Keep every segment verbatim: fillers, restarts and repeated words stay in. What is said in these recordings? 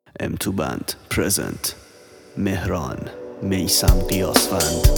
ام تو بند پرزنت مهران میثم قیاسفند.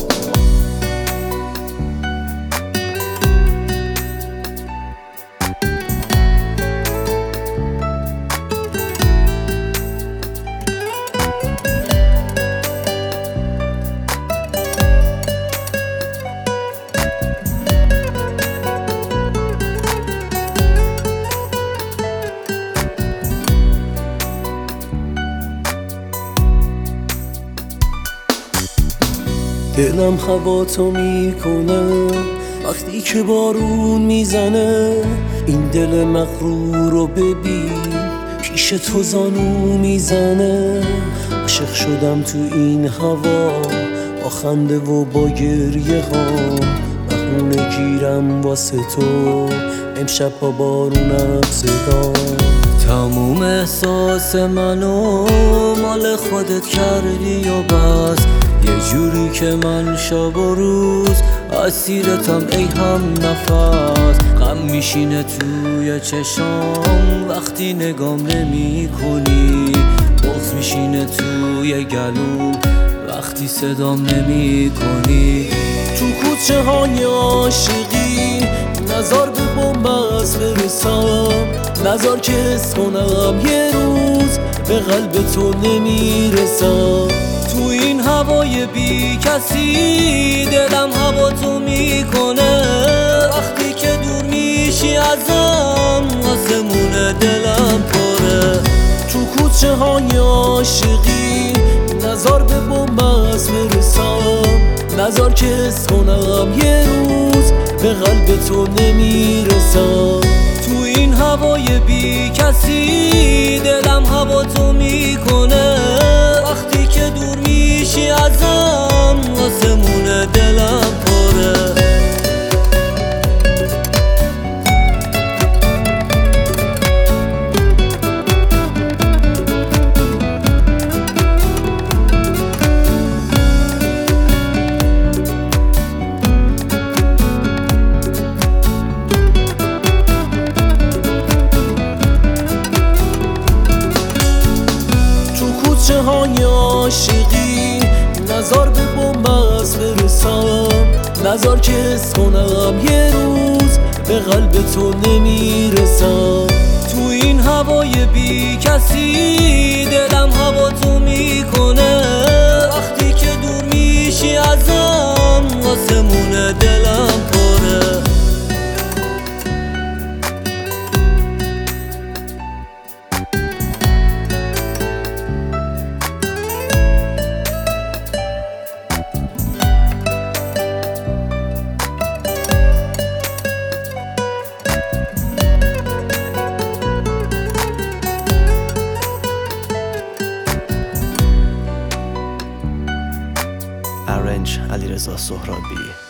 دلم هوا تو میکنه وقتی که بارون میزنه. این دل مغرور رو ببین پیش تو زانو میزنه. عاشق شدم تو این هوا با خنده و با گریه ها. بهونه گیرم واسه تو امشب با بارونم صدا. تموم احساس منو مال خودت کردی و بس. یه جوری که من شب و روز اسیرتم ای هم نفس. غم میشینه توی چشام وقتی نگام نمی کنی. بغض میشینه توی گلوم وقتی صدام نمی کنی. تو کوچه های عاشقی نزار به بنبست برسم. نزار که حس کنم یه روز به قلب تو نمیرسم. تو این هوای بی کسی دلم هوا تو میکنه. وقتی که دور میشی ازم آسمون دلم پره. تو کوچه های عاشقی نزار به بنبست برسم. نزار که حس کنم یه روز به قلب تو نمیرسم. تو این هوای بی کسی دلم هوا تو میکنه. وقتی که دور میشی ازم آسمون دلم پره. کوچه های عاشقی نزار به بنبست برسم. نزار که حس کنم یه روز به قلب تو نمیرسم. تو این هوای بی کسی دلم هوا تو میکنه. وقتی که دور میشی ازم آسمون دلم پره. ارنج علیرضا سهرابی.